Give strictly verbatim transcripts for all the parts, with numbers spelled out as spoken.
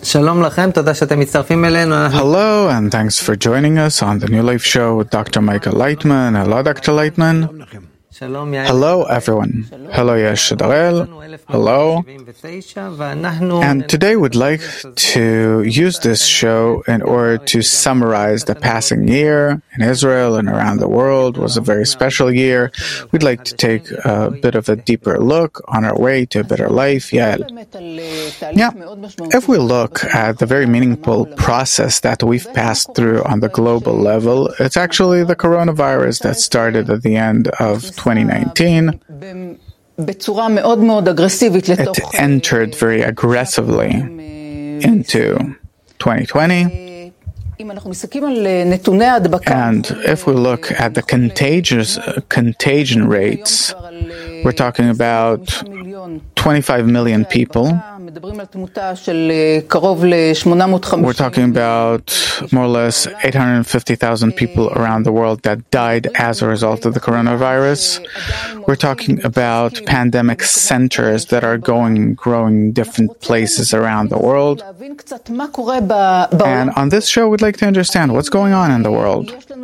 Hello, and thanks for joining us on the New Life Show with Doctor Michael Leitman. Hello, Doctor Leitman. Hello, everyone. Hello, Yesh Darel. Hello. And today we'd like to use this show in order to summarize the passing year in Israel and around the world. It was a very special year. We'd like to take a bit of a deeper look on our way to a better life. Yael. Yeah. If we look at the very meaningful process that we've passed through on the global level, it's actually the coronavirus that started at the end of twenty nineteen. It entered very aggressively into twenty twenty. And if we look at the contagious uh, contagion rates, we're talking about twenty-five million people. We're talking about more or less eight hundred fifty thousand people around the world that died as a result of the coronavirus. We're talking about pandemic centers that are going, growing in different places around the world. And on this show, we'd like to understand what's going on in the world.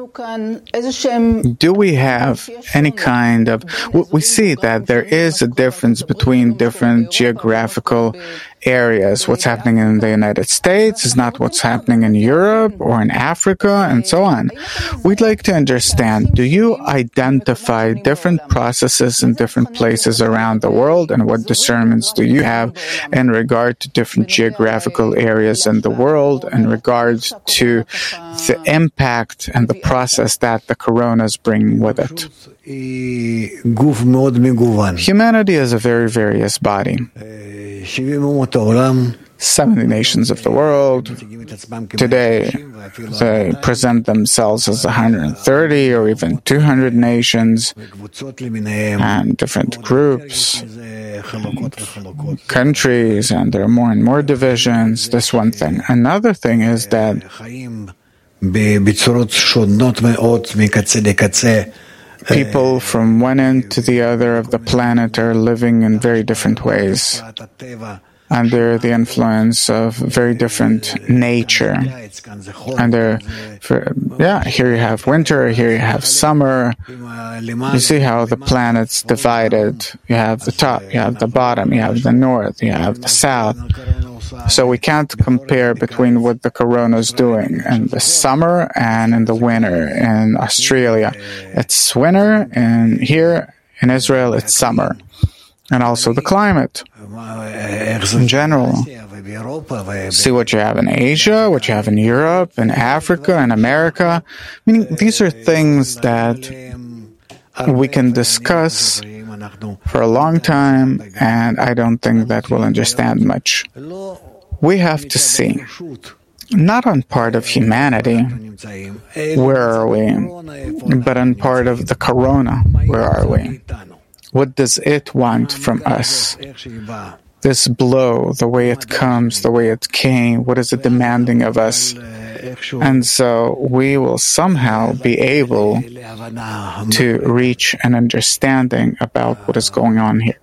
Do we have any kind of... We see that there is a difference between different geographical areas. What's happening in the United States is not what's happening in Europe or in Africa, and so on. We'd like to understand, do you identify different processes in different places around the world, and what discernments do you have in regard to different geographical areas in the world in regard to the impact and the process that the corona is bringing with it? Humanity is a very various body. seventy nations of the world. Today, they present themselves as one hundred thirty or even two hundred nations and different groups, countries, and there are more and more divisions. That's one thing. Another thing is that people from one end to the other of the planet are living in very different ways, under the influence of very different nature. And there, for, yeah, here you have winter, here you have summer. You see how the planet's divided. You have the top, you have the bottom, you have the north, you have the south. So we can't compare between what the corona is doing in the summer and in the winter. In Australia, it's winter, and here in Israel, it's summer. And also the climate in general. See what you have in Asia, what you have in Europe, in Africa, in America. Meaning, these are things that we can discuss for a long time, and I don't think that we'll understand much. We have to see, not on part of humanity, where are we, but on part of the corona, where are we? What does it want from us? This blow, the way it comes, the way it came, what is it demanding of us? And so we will somehow be able to reach an understanding about what is going on here.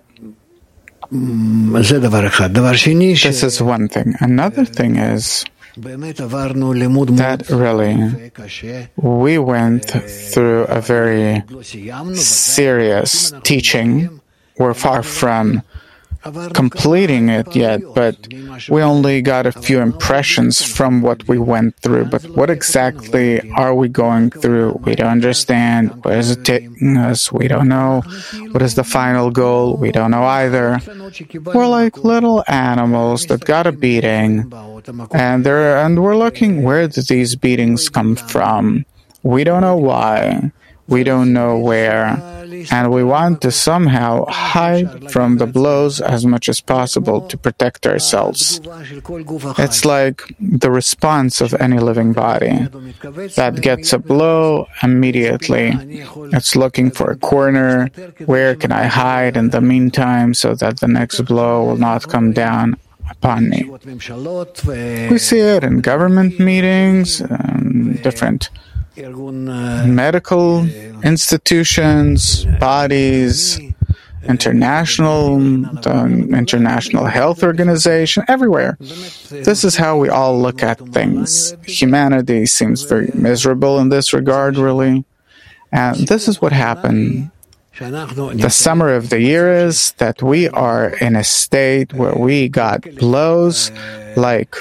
This is one thing. Another thing is that really we went through a very serious teaching. We're far from completing it yet, but we only got a few impressions from what we went through. But what exactly are we going through? We don't understand. Where is it taking us? We don't know. What is the final goal? We don't know either. We're like little animals that got a beating, and they're and we're looking, where did these beatings come from? We don't know why. We don't know where, and we want to somehow hide from the blows as much as possible to protect ourselves. It's like the response of any living body that gets a blow immediately. It's looking for a corner. Where can I hide in the meantime so that the next blow will not come down upon me? We see it in government meetings, um, different medical institutions, bodies, international, the International Health Organization, everywhere. This is how we all look at things. Humanity seems very miserable in this regard, really. And this is what happened. The summer of the year is that we are in a state where we got blows like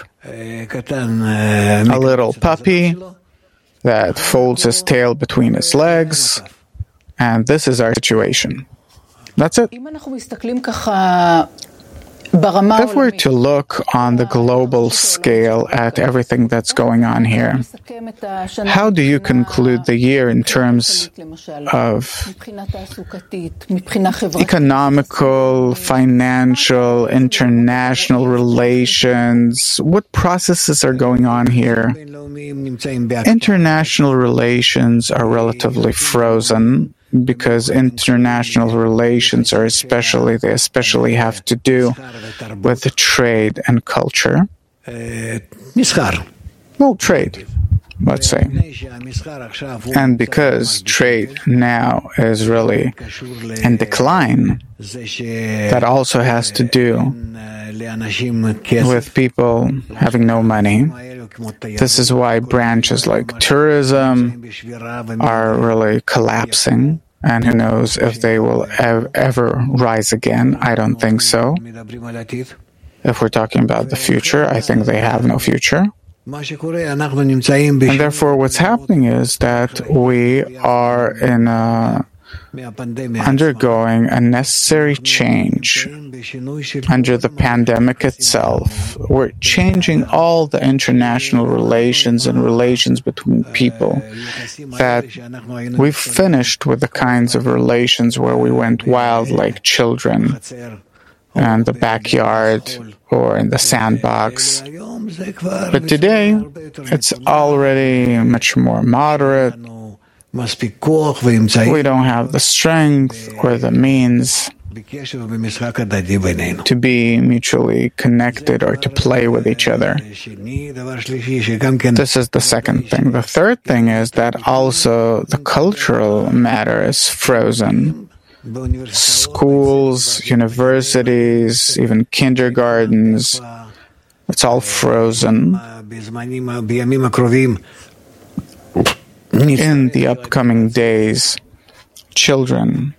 a little puppy that folds his tail between his legs, and this is our situation. That's it. If we're to look on the global scale at everything that's going on here, how do you conclude the year in terms of economical, financial, international relations? What processes are going on here? International relations are relatively frozen, because international relations are especially, they especially have to do with the trade and culture. Well, trade, let's say. And because trade now is really in decline, that also has to do with people having no money. This is why branches like tourism are really collapsing, and who knows if they will ev- ever rise again. I don't think so. If we're talking about the future, I think they have no future. And therefore, what's happening is that we are in a undergoing a necessary change under the pandemic itself. We're changing all the international relations and relations between people, that we've finished with the kinds of relations where we went wild like children in the backyard or in the sandbox. But today, it's already much more moderate. We don't have the strength or the means to be mutually connected or to play with each other. This is the second thing. The third thing is that also the cultural matter is frozen. Schools, universities, even kindergartens, it's all frozen. In the upcoming days, children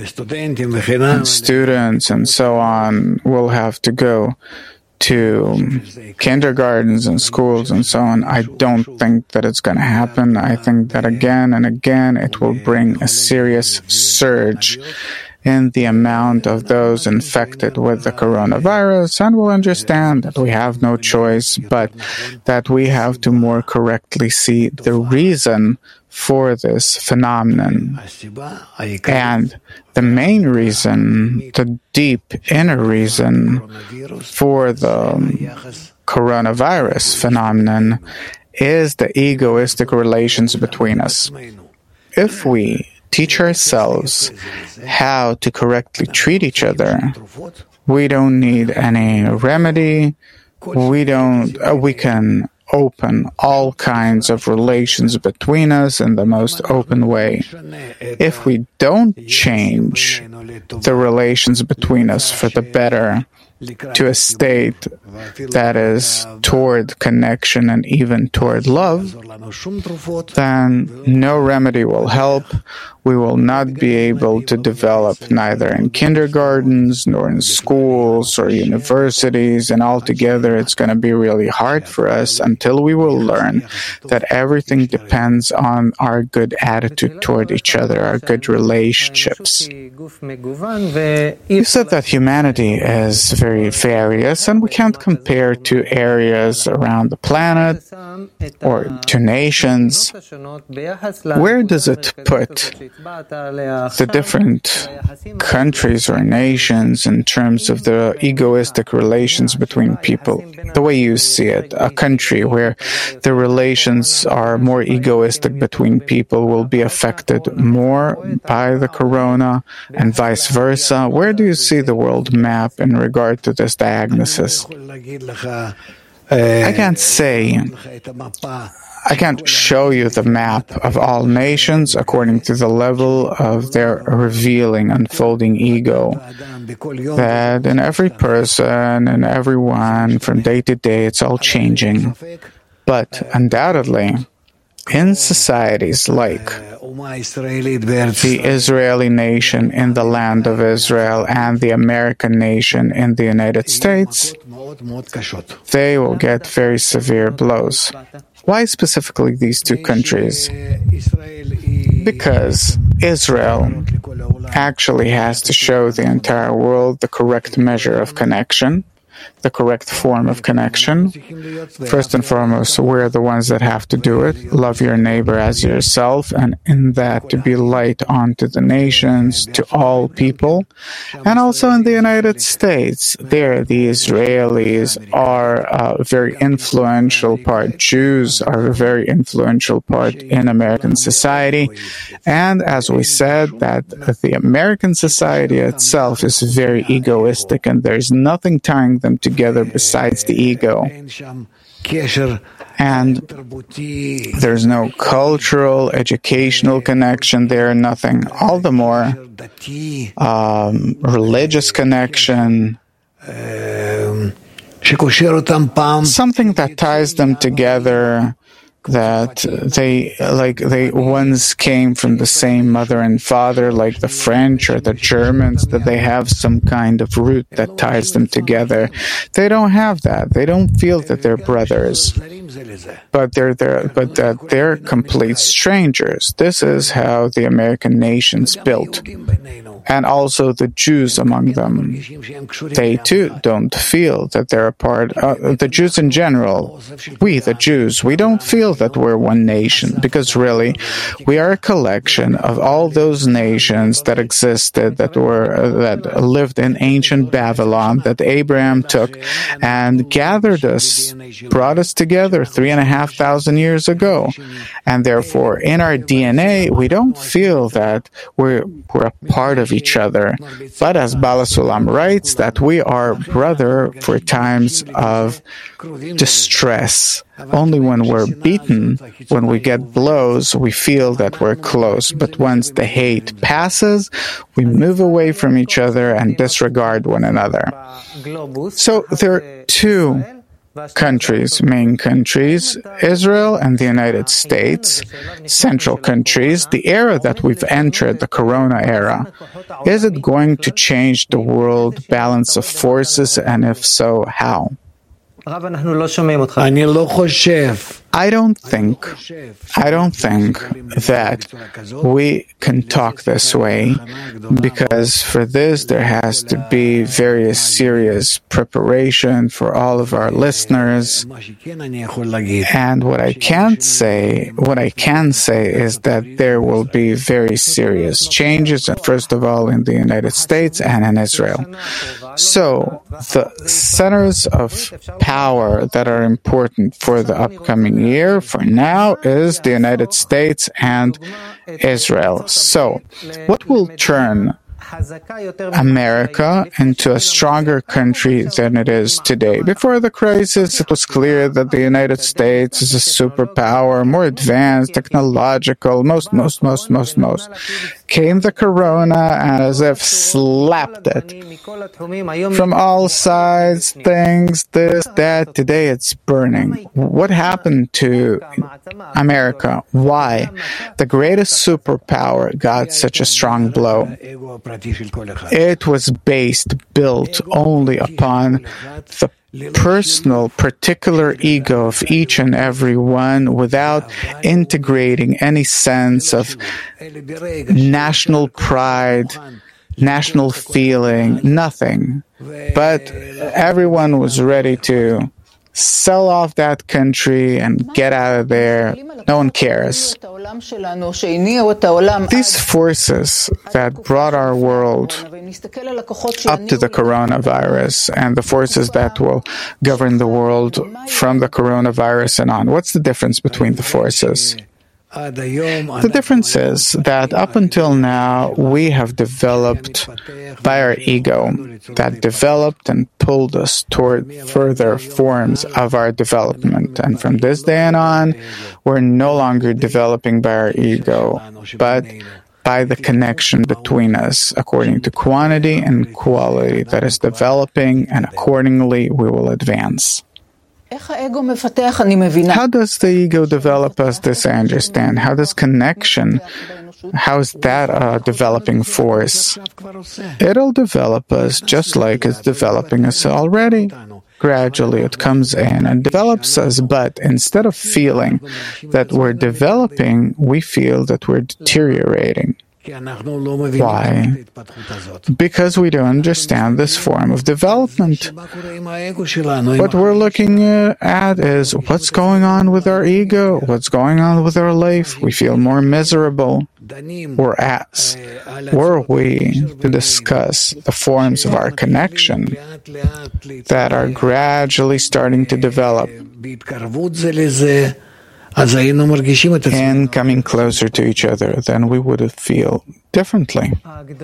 and students and so on will have to go to kindergartens and schools and so on. I don't think that it's going to happen. I think that again and again it will bring a serious surge in the amount of those infected with the coronavirus, and we'll understand that we have no choice, but that we have to more correctly see the reason for this phenomenon. And the main reason, the deep inner reason for the coronavirus phenomenon is the egoistic relations between us. If we teach ourselves how to correctly treat each other, we don't need any remedy. We don't, uh, we can open all kinds of relations between us in the most open way. If we don't change the relations between us for the better to a state that is toward connection and even toward love, then no remedy will help. We will not be able to develop neither in kindergartens nor in schools or universities, and altogether it's going to be really hard for us until we will learn that everything depends on our good attitude toward each other, our good relationships. You said that humanity is very various, and we can't compare to areas around the planet or to nations. Where does it put the different countries or nations in terms of the egoistic relations between people? The way you see it, a country where the relations are more egoistic between people will be affected more by the corona, and vice versa. Where do you see the world map in regard to this diagnosis? I can't say I can't show you the map of all nations according to the level of their revealing, unfolding ego. That in every person and everyone, from day to day, it's all changing. But undoubtedly, in societies like the Israeli nation in the land of Israel and the American nation in the United States, they will get very severe blows. Why specifically these two countries? Because Israel actually has to show the entire world the correct measure of connection, the correct form of connection. First and foremost, we're the ones that have to do it. Love your neighbor as yourself, and in that to be light onto the nations, to all people. And also in the United States, there the Israelis are a very influential part. Jews are a very influential part in American society. And as we said, that the American society itself is very egoistic, and there's nothing tying them together besides the ego. And there's no cultural, educational connection there, nothing. All the more um, religious connection, something that ties them together, that they like they once came from the same mother and father, like the French or the Germans, that they have some kind of root that ties them together. They don't have that. They don't feel that they're brothers, but they're they're but that they're complete strangers. This is how the American nation's built. And also the Jews among them, they too don't feel that they're a part, uh, the Jews in general, we the Jews, we don't feel that we're one nation, because really we are a collection of all those nations that existed, that were, uh, that lived in ancient Babylon, that Abraham took and gathered us, brought us together three and a half thousand years ago. And therefore, in our D N A, we don't feel that we're, we're a part of each other. But as Bala Sulam writes, that we are brother for times of distress. Only when we're beaten, when we get blows, we feel that we're close. But once the hate passes, we move away from each other and disregard one another. So there are two countries, main countries, Israel and the United States, central countries. The era that we've entered, the Corona era, is it going to change the world balance of forces, and if so, how? I don't think, I don't think that we can talk this way, because for this there has to be very serious preparation for all of our listeners. And what I can't say, what I can say is that there will be very serious changes, first of all in the United States and in Israel. So the centers of power that are important for the upcoming year, for now, is the United States and Israel. So, what will turn America into a stronger country than it is today? Before the crisis, it was clear that the United States is a superpower, more advanced, technological, most, most, most, most, most. Came the Corona and as if slapped it. From all sides, things, this, that. Today it's burning. What happened to America? Why? The greatest superpower got such a strong blow. It was based, built only upon the personal, particular ego of each and every one, without integrating any sense of national pride, national feeling, nothing. But everyone was ready to sell off that country and get out of there. No one cares. These forces that brought our world up to the coronavirus, and the forces that will govern the world from the coronavirus and on, what's the difference between the forces? The difference is that up until now, we have developed by our ego, that developed and pulled us toward further forms of our development. And from this day on, we're no longer developing by our ego, but by the connection between us, according to quantity and quality that is developing, and accordingly we will advance. How does the ego develop us? This I understand. How does connection, how is that a developing force? It'll develop us just like it's developing us already. Gradually it comes in and develops us, but instead of feeling that we're developing, we feel that we're deteriorating. Why? Because we don't understand this form of development. What we're looking at is what's going on with our ego, what's going on with our life. We feel more miserable. We're asked, were we to discuss the forms of our connection that are gradually starting to develop and coming closer to each other, then we would have feel differently.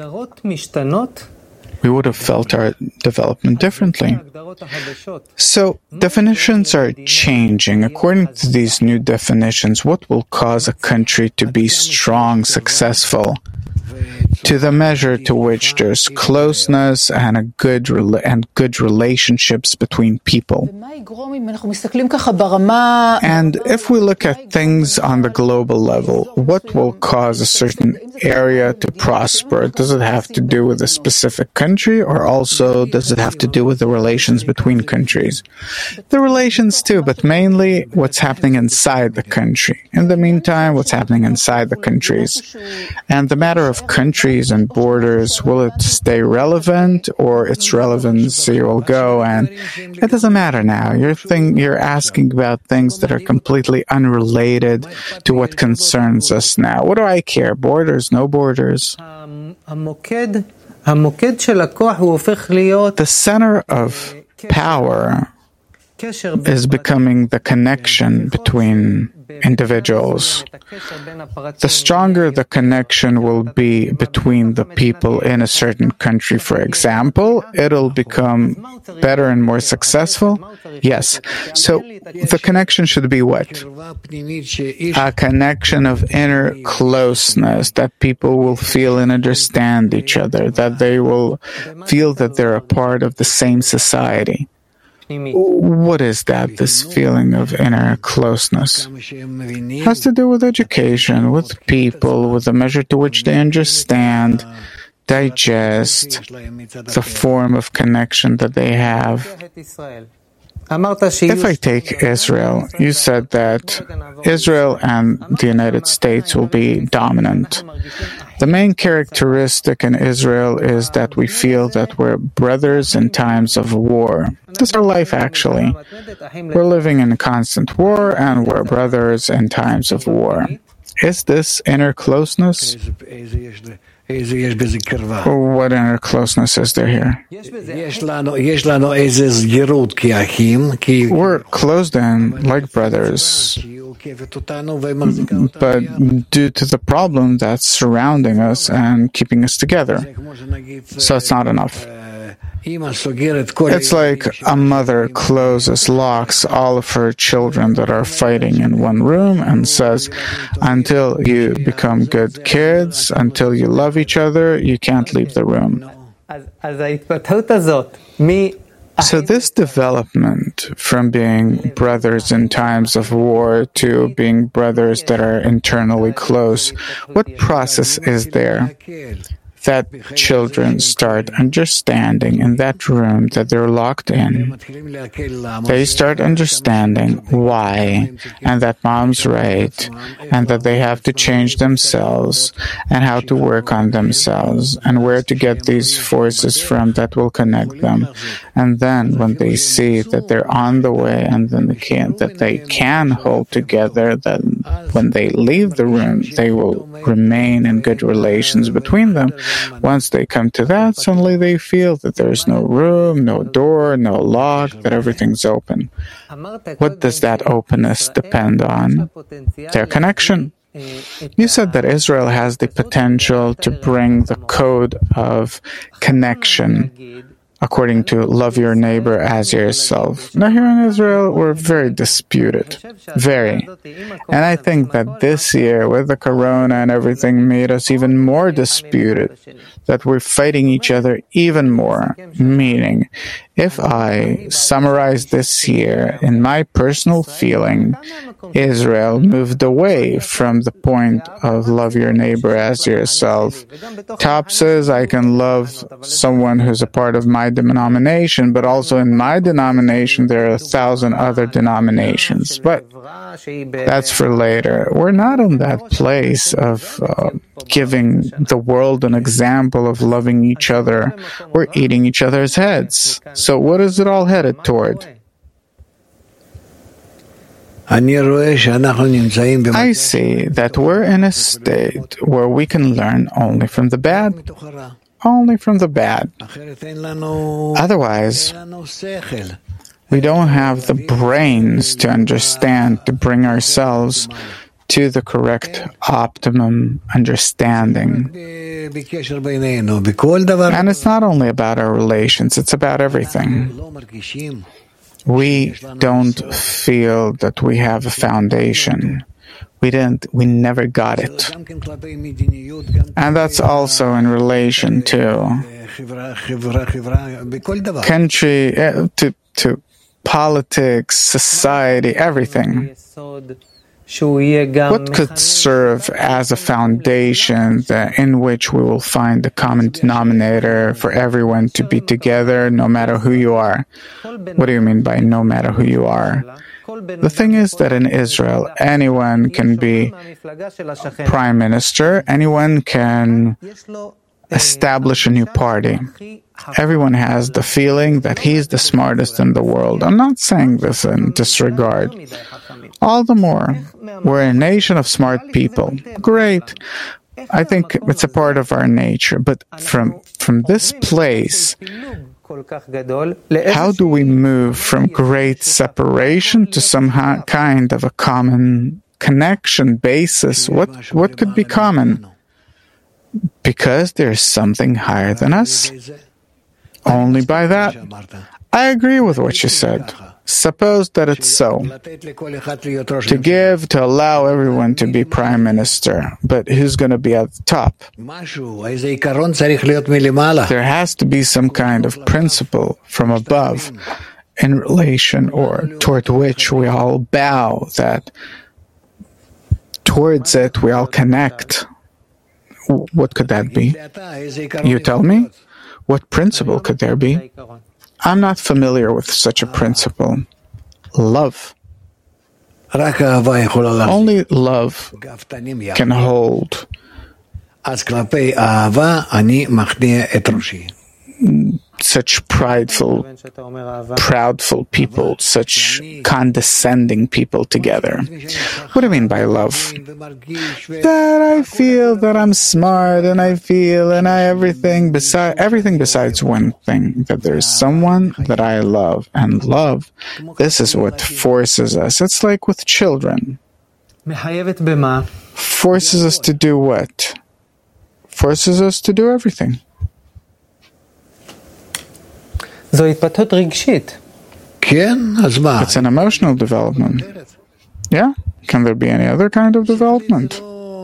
We would have felt our development differently. So, definitions are changing. According to these new definitions, what will cause a country to be strong, successful? To the measure to which there's closeness and a good rela- and good relationships between people. And if we look at things on the global level, what will cause a certain area to prosper? Does it have to do with a specific country, or also does it have to do with the relations between countries? The relations too, but mainly what's happening inside the country. In the meantime, what's happening inside the countries. And the matter of countries and borders, will it stay relevant, or its relevancy will go? And it doesn't matter now. You're think, you're asking about things that are completely unrelated to what concerns us now. What do I care? Borders, no borders. The center of power is becoming the connection between individuals. The stronger the connection will be between the people in a certain country, for example, it'll become better and more successful. Yes. So the connection should be what? A connection of inner closeness, that people will feel and understand each other, that they will feel that they're a part of the same society. What is that, this feeling of inner closeness? It has to do with education, with people, with the measure to which they understand, digest the form of connection that they have. If I take Israel, you said that Israel and the United States will be dominant. The main characteristic in Israel is that we feel that we're brothers in times of war. This is our life, actually. We're living in a constant war, and we're brothers in times of war. Is this inner closeness? What inner closeness is there here? We're closed in like brothers, but due to the problem that's surrounding us and keeping us together. So it's not enough. It's like a mother closes, locks all of her children that are fighting in one room and says, until you become good kids, until you love each other, you can't leave the room. So this development from being brothers in times of war to being brothers that are internally close, what process is there? That children start understanding in that room that they're locked in. They start understanding why, and that mom's right, and that they have to change themselves, and how to work on themselves, and where to get these forces from that will connect them. And then when they see that they're on the way, and then they can, that they can hold together, then when they leave the room, they will remain in good relations between them. Once they come to that, suddenly they feel that there's no room, no door, no lock, that everything's open. What does that openness depend on? Their connection. You said that Israel has the potential to bring the code of connection according to love your neighbor as yourself. Now here in Israel, we're very disputed. Very. And I think that this year, with the corona and everything, made us even more disputed, that we're fighting each other even more. Meaning, if I summarize this year, in my personal feeling, Israel moved away from the point of love your neighbor as yourself. Top says I can love someone who's a part of my denomination, but also in my denomination there are a thousand other denominations. But that's for later. We're not in that place of uh, giving the world an example of loving each other. We're eating each other's heads. So what is it all headed toward? I see that we're in a state where we can learn only from the bad. Only from the bad. Otherwise, we don't have the brains to understand, to bring ourselves to the correct optimum understanding. And it's not only about our relations, it's about everything. We don't feel that we have a foundation. We didn't, we never got it. And that's also in relation to country, uh, to, to politics, society, everything. What could serve as a foundation that, in which we will find the common denominator for everyone to be together, no matter who you are? What do you mean by no matter who you are? The thing is that in Israel, anyone can be prime minister, anyone can establish a new party. Everyone has the feeling that he's the smartest in the world. I'm not saying this in disregard. All the more, we're a nation of smart people. Great. I think it's a part of our nature. But from, from this place, how do we move from great separation to some ha- kind of a common connection basis? What, what could be common? Because there's something higher than us. Only by that. I agree with what you said. Suppose that it's so. To give, to allow everyone to be prime minister, but who's going to be at the top? There has to be some kind of principle from above in relation or toward which we all bow, that towards it we all connect. What could that be? You tell me? What principle could there be? I'm not familiar with such a principle. Love. Only love can hold such prideful, proudful people, such condescending people together. What do you mean by love? That I feel that I'm smart, and I feel, and I everything beside everything besides one thing, that there's someone that I love, and love, this is what forces us. It's like with children. Forces us to do what? Forces us to do everything. It's an emotional development. Yeah? Can there be any other kind of development?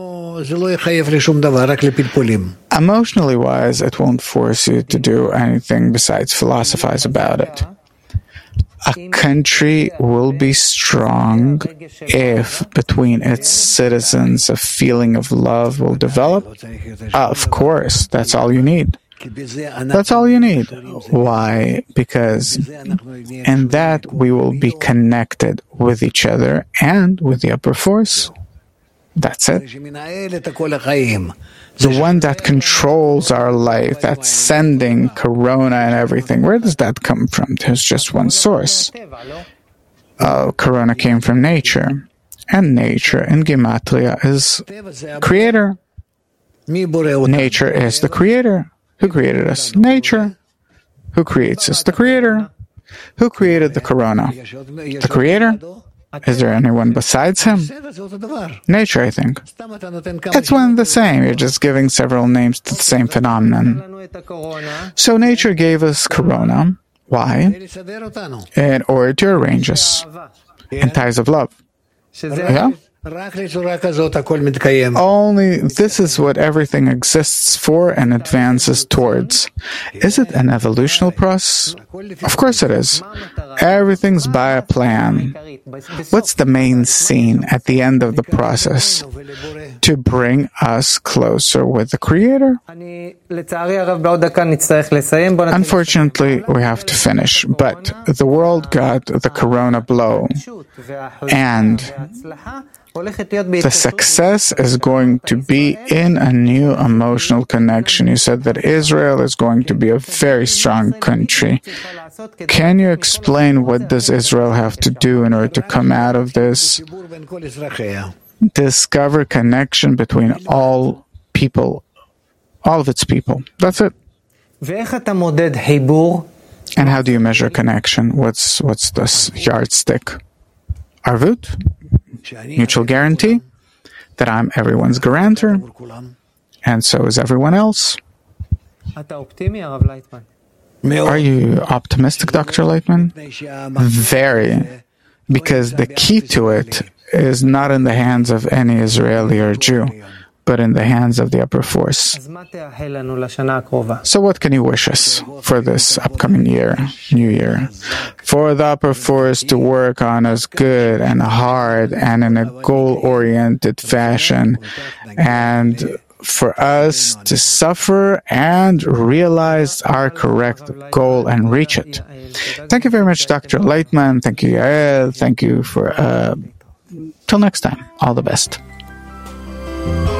Emotionally wise, it won't force you to do anything besides philosophize about it. A country will be strong if between its citizens a feeling of love will develop. Uh, of course, that's all you need. That's all you need. Why? Because in that we will be connected with each other and with the upper force. That's it. The one that controls our life, that's sending corona and everything. Where does that come from? There's just one source. Uh, corona came from nature. And nature in Gematria is creator. Nature is the creator. Who created us? Nature. Who creates us? The creator. Who created the corona? The creator. Is there anyone besides him? Nature, I think. It's one and the same. You're just giving several names to the same phenomenon. So nature gave us corona. Why? In order to arrange us in ties of love. Yeah? Only this is what everything exists for and advances towards. Is it an evolutional process? Of course it is. Everything's by a plan. What's the main scene at the end of the process? To bring us closer with the Creator. Unfortunately, we have to finish, but the world got the corona blow, and the success is going to be in a new emotional connection. You said that Israel is going to be a very strong country. Can you explain what does Israel have to do in order to come out of this? Discover connection between all people, all of its people. That's it. And how do you measure connection? What's what's this yardstick? Arvut? Mutual guarantee that I'm everyone's guarantor, and so is everyone else. Are you optimistic, Doctor Leitman? Very, because the key to it is not in the hands of any Israeli or Jew, but in the hands of the upper force. So what can you wish us for this upcoming year, New Year? For the upper force to work on us good and hard and in a goal-oriented fashion, and for us to suffer and realize our correct goal and reach it. Thank you very much, Doctor Leitman. Thank you, Yael. Thank you for... Uh, till next time. All the best.